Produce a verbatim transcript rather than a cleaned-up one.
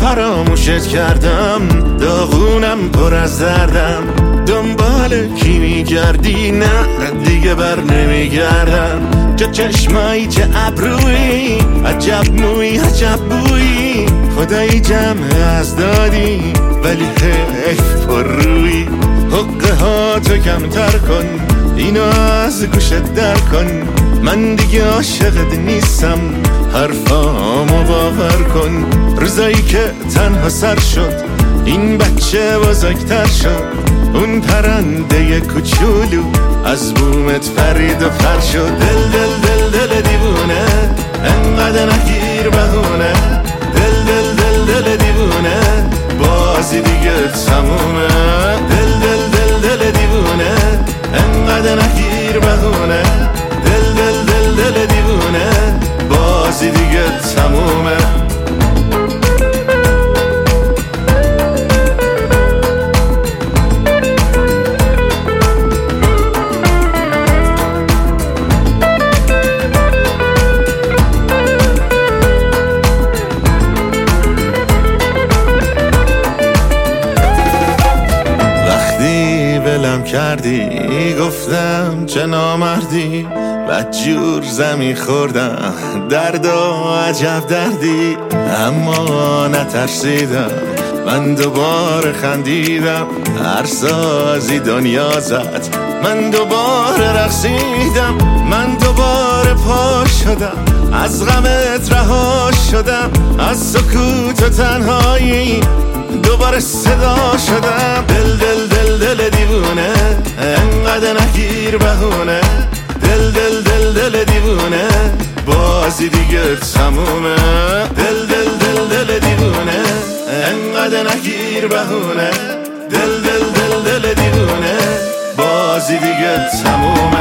فراموشت کردم، داغونم پر از دردم. دنبال کی میگردی؟ نه دیگه بر نمیگردم. جا چشمایی چه ابرویی، عجب موی عجب بویی. خدایی جمع از دادی ولی حیف پر روی. حقه ها تو کمتر کن، اینو از گوشت در کن. من دیگه عاشقت نیستم، حرفامو باور کن. روزایی که تنها سر شد این بچه بزرگتر شد، اون پرنده کوچولو از بومت پرید و پر شد. دل دل دل دل دیوونه، انقدر نگیر بهونه. دل دل دل دل دیوونه، بازی دیگه تمومه. دل دل دل دل دیوونه، انقدر نگیر بهونه. دل دل دل دل دیوونه، بازی دیگه تمومه. کردی گفتم چه نامردی، بدجور زمین خوردم درد و عجب دردی. اما نترسیدم، من دوباره خندیدم. هر سازی دنیا زد، من دوباره رقصیدم. من دوباره پا شدم، از غمت رها شدم. از سکوت و تنهایی دوباره صدا شدم. دل دل دل دل دیوونه، انقدر نگیر بهونه. دل دل دل دل دیوونه، بازی دیگه تمومه. دل دل دل دل دیوونه، انقدر نگیر بهونه. دل دل دل دل دیوونه، بازی دیگه تمومه.